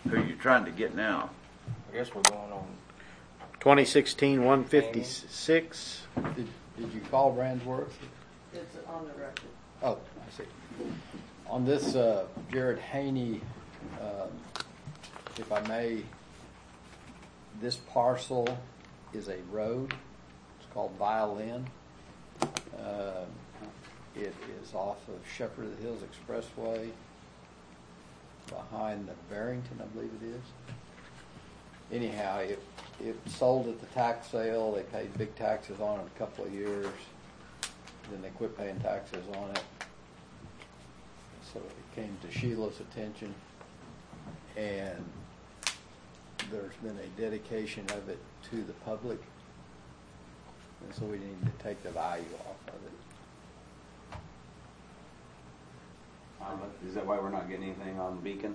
Who are you trying to get now? I guess we're going on. 2016 156. Did you call Brandsworth? It's on the record. Oh, I see. On this Jared Haney, if I may, this parcel is a road. It's called Violin. It is off of Shepherd of the Hills Expressway, behind the Barrington, I believe it is. Anyhow, it sold at the tax sale. They paid big taxes on it a couple of years. Then they quit paying taxes on it. So it came to Sheila's attention, and there's been a dedication of it to the public, and so we need to take the value off of it. Is that why we're not getting anything on Beacon?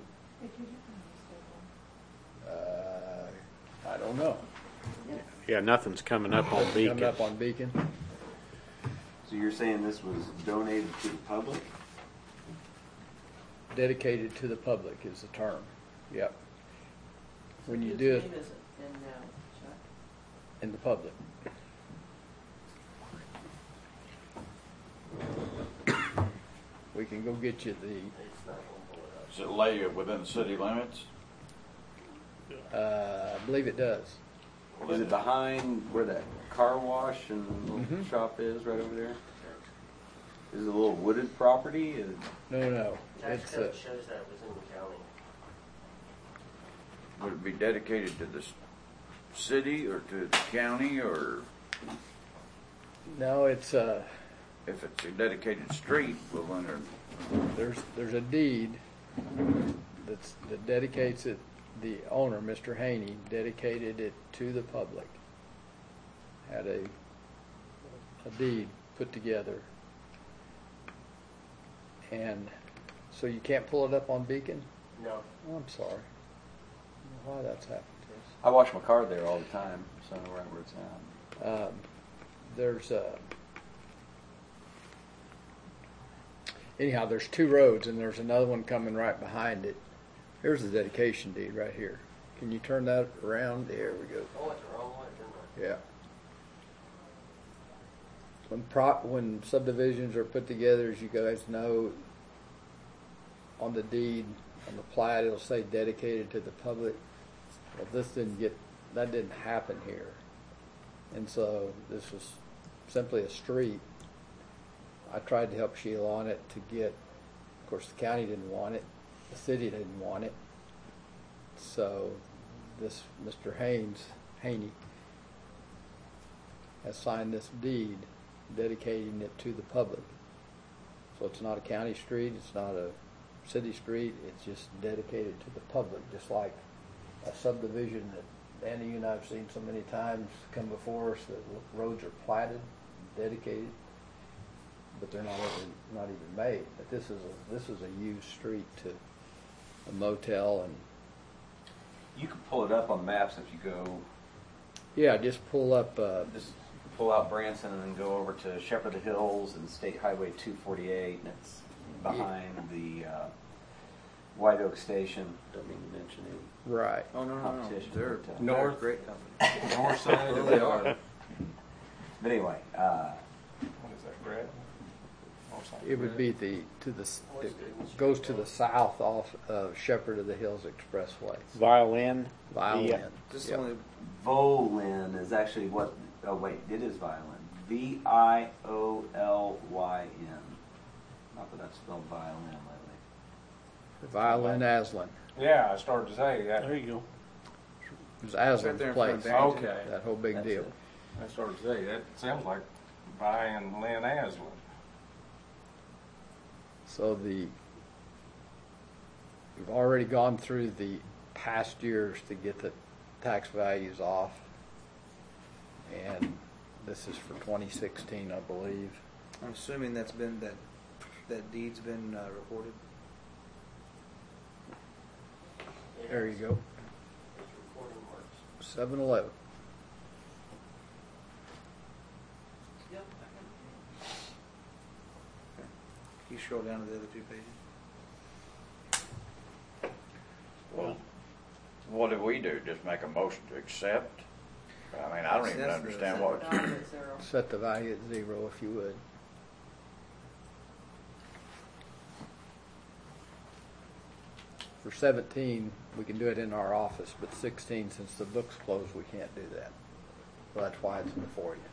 I don't know. Yeah, nothing's coming up on Beacon. Coming up on Beacon. So you're saying this was donated to the public? Dedicated to the public is the term. Yep. When you Whose do it name is it in now, Chuck? in the public. We can go get you Does it lay within the city limits? I believe it does. Is it behind where that car wash and little shop is, right over there? Is it a little wooded property? No. Tax It's code shows that it was in the county. Would it be dedicated to the city or to the county, or no. It's if it's a dedicated street, well then there's a deed that dedicates it. The owner, Mr. Haney, dedicated it to the public. Had a deed put together, and so you can't pull it up on Beacon. No. Oh, I'm sorry. I don't know why that's happened to us. I wash my car there all the time, so I know right where it's at. There's anyhow, there's two roads, and there's another one coming right behind it. Here's the dedication deed right here. Can you turn that around? There we go. Oh, it's the wrong way, didn't I? Yeah. When subdivisions are put together, as you guys know, on the deed, on the plat, it'll say dedicated to the public. Well, that didn't happen here. And so this was simply a street. I tried to help Sheila on it to get, of course, the county didn't want it. The city didn't want it. So this Mr. Haney has signed this deed dedicating it to the public. So it's not a county street, it's not a city street, it's just dedicated to the public, just like a subdivision that Andy, you and I have seen so many times come before us that roads are platted, dedicated, but they're not even made. But this is a used street to a motel, and You can pull it up on maps if you go. yeah, just pull up. Just pull out Branson and then go over to Shepherd of the Hills and State Highway 248, and it's behind the White Oak Station. Don't mean to mention any Right. oh no, competition. they're but, North. great company. North side of They the are. But anyway, What is that, Brad? It would be it goes to the south off of Shepherd of the Hills Expressway. Violin. Violin. This Yep. only Volyn is actually what. Oh wait, it is violin. Violyn. Not that I've spelled violin lately. Violin Aslan. Yeah, I started to say that. There you go. It was right Aslan's there in front of place. Barrington. Okay. That whole big That's deal. it. I started to say that sounds like buying Lynn Aslan. So we've already gone through the past years to get the tax values off, and this is for 2016, I believe. I'm assuming that deed's been recorded. There you go. It's recording works. 7-Eleven. Yep. Can you scroll down to the other two pages? Well, what do we do? Just make a motion to accept? I mean, I don't even That's the- understand Set what. the value at 0. Set the value at 0 if you would. For 17, we can do it in our office, but 16, since the book's closed, we can't do that. So that's why it's before you.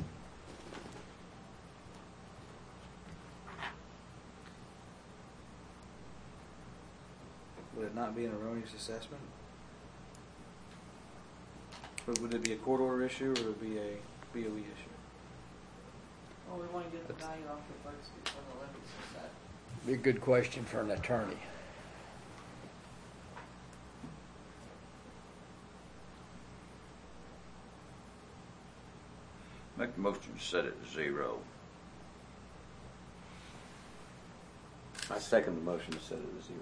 Would it not be an erroneous assessment? Or would it be a court order issue, or would it be a BOE issue? Well, we want to get the value off the books before the levies are set. Be a good question for an attorney. Make the motion to set it to 0. I second the motion to set it to 0.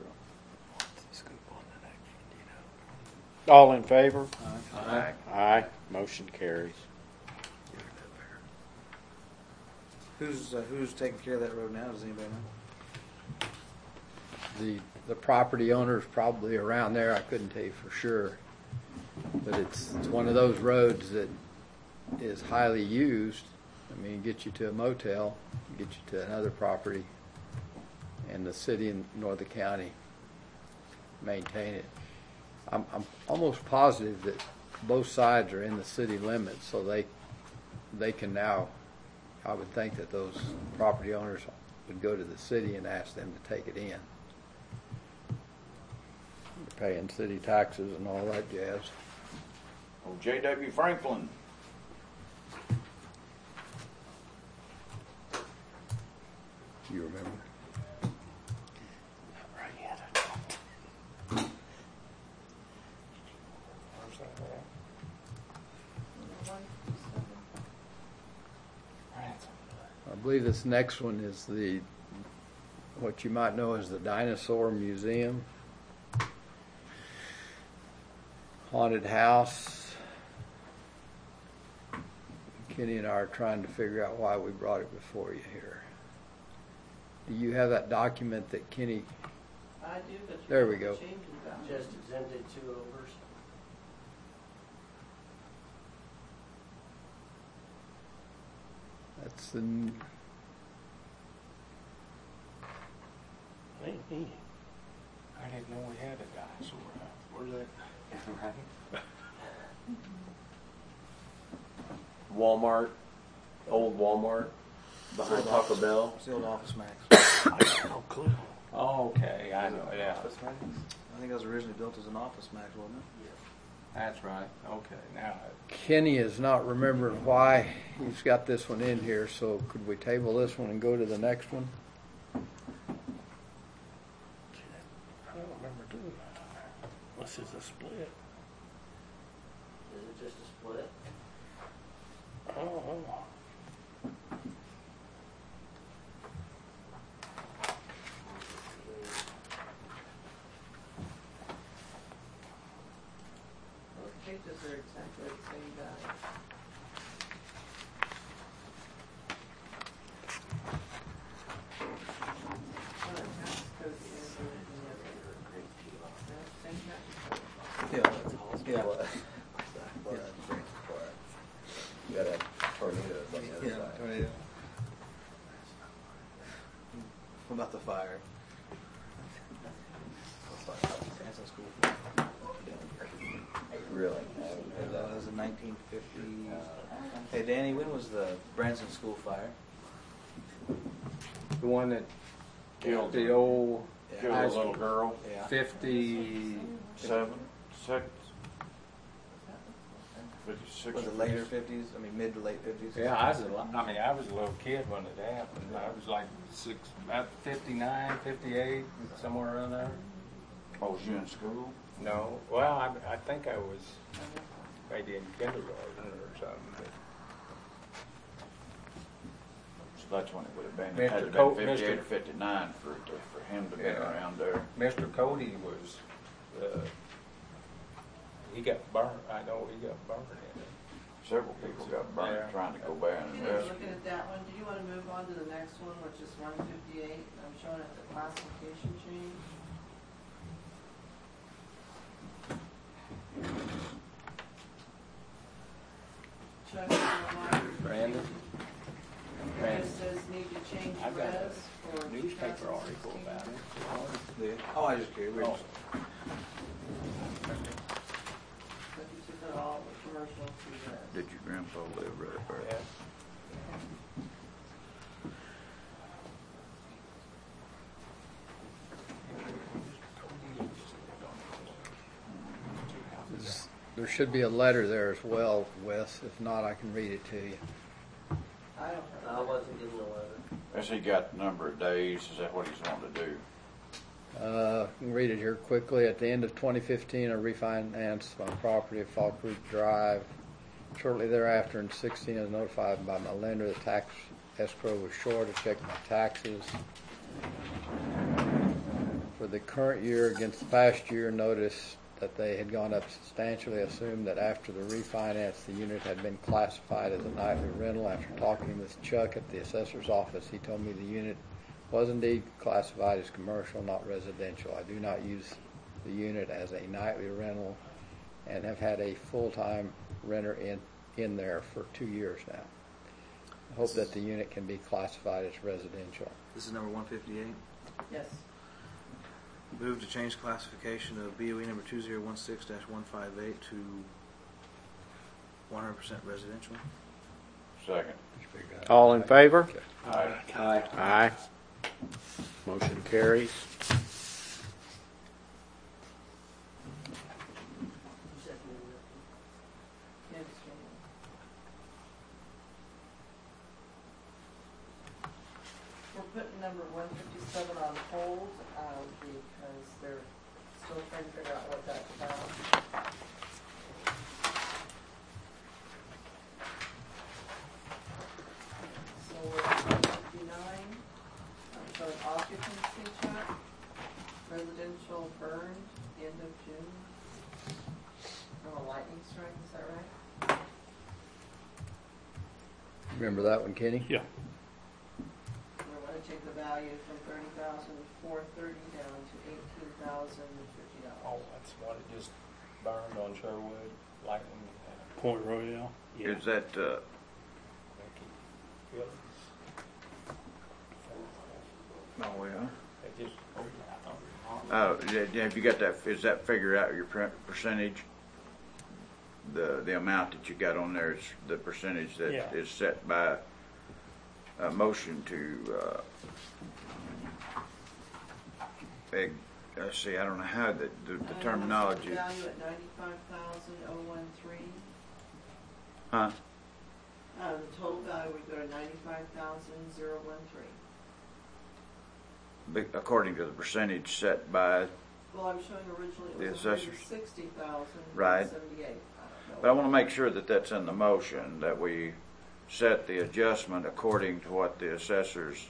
All in favor? Aye. Aye. Motion carries. Who's taking care of that road now? Does anybody know? The property owner's probably around there. I couldn't tell you for sure. But it's one of those roads that is highly used. I mean, it gets you to a motel, it gets you to another property, and the city and Northern County maintain it. I'm almost positive that both sides are in the city limits, so they can now, I would think that those property owners would go to the city and ask them to take it in. They're paying city taxes and all that jazz. Oh, J.W. Franklin. You remember? I believe this next one is what you might know as the Dinosaur Museum. Haunted house. Kenny and I are trying to figure out why we brought it before you here. Do you have that document that Kenny? I do, but you There we have to go. change the value. Just exempted 2 overs. That's the. I didn't know we had a dinosaur. Where's that? Right? Walmart, old Walmart, behind Taco Bell. It's the old Office Max. No clue. Oh, okay, I know, yeah. I think that was originally built as an Office Max, wasn't it? That's right, okay, now, Kenny is not remembering why he's got this one in here, so could we table this one and go to the next one? I don't remember doing that. This is a split. Is it just a split? Oh. Those pages are exactly the same value. One of the tax code is the other. Same tax code. Yeah. Yeah. You got a tornado on the other Yeah, side. tornado. What about the fire? That's a school fire. Really? That was in 1950. Hey, Danny, when was the Branson School fire? the one that Killed the old Killed a little girl. Yeah. 50, 56. 56. Was it later 50s? I mean, mid to late 50s? yeah, I was a little kid when it happened. I was like about 59, 58, somewhere around there. Oh, was you in school? No, well, I think I was maybe in kindergarten or something. But So that's when it would have been. Mr. It had to Co- been 58 Mr. or 59 for him to be Yeah. around there. Mr. Cody was, he got burned. I know he got burned in it. Several people got burned Yeah. trying to go back and Okay, rescue. looking at that one, do you want to move on to the next one, which is 158? I'm showing it the classification change. paper article about it. Oh, I just curious. Oh. But you took it all, the commercial to res. Did your grandpa live right there? Yeah. There should be a letter there as well, Wes. If not, I can read it to you. I don't I know. wasn't given the letter. Has he got the number of days? Is that what he's wanting to do? I can read it here quickly. At the end of 2015, I refinanced my property at Fall Creek Drive. Shortly thereafter, in 16, I was notified by my lender that tax escrow was short. I checked my taxes. For the current year against the past year, noticed that they had gone up substantially. Assumed that after the refinance, the unit had been classified as a nightly rental. After talking with Chuck at the assessor's office, he told me the unit was indeed classified as commercial, not residential. I do not use the unit as a nightly rental and have had a full-time renter in there for 2 years now. I hope that the unit can be classified as residential. This is number 158. Yes. Move to change classification of BOE number 2016-158 to 100% residential. Second. All in favor? Aye. Aye. Aye. Motion carries. Yes. We're putting number 157 on hold because they're still trying to figure out what that's about. So we're at 159. So an occupancy check, residential burned, end of June. From a lightning strike, is that right? Remember that one, Kenny? Yeah. We want to take the value from $30,430 down to $18,050. Oh, that's what it just burned on Sherwood, lightning. Point Royale. Yeah. Is that, Oh, yeah. They just, oh, yeah, I thought have you got that, is that figure out your percentage? The amount that you got on there is the percentage that Yeah. is set by a motion to, let's see, I don't know how the terminology. Value at $95,013. Huh? The total value would go to $95,013. According to the percentage set by, Well, I'm showing originally The it was assessors. $160,078. Right. I don't know. but I want to make sure that that's in the motion, that we set the adjustment according to what the assessors,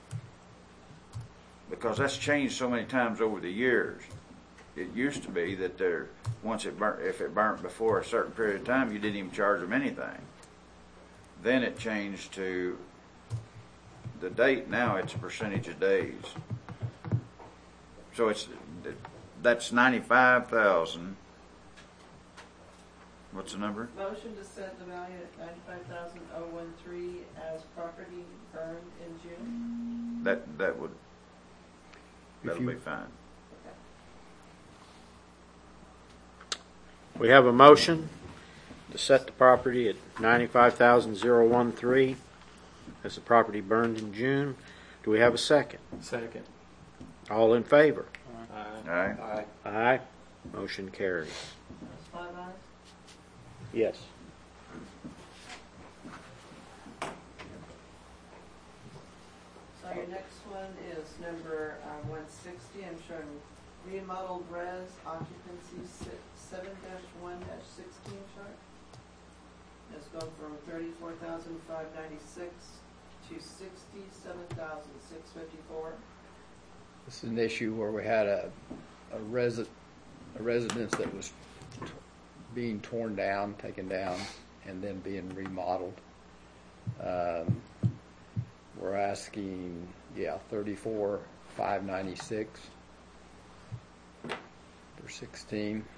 because that's changed so many times over the years. It used to be that once it burnt, if it burnt before a certain period of time, you didn't even charge them anything. Then it changed to the date. Now it's a percentage of days. So that's 95,000. What's the number? Motion to set the value at $95,013 as property burned in June. That'll you- be fine. Okay. We have a motion to set the property at $95,013 as the property burned in June. Do we have a second? second. All in favor? All right. Aye. Aye. Motion carries. That's 5 ayes. Yes. So your next one is number 160. I'm showing remodeled res occupancy 7-1-16 chart. It's going from 34,596 to 67,654. This is an issue where we had a residence that was being torn down, taken down, and then being remodeled. We're asking, 34,596 for 16.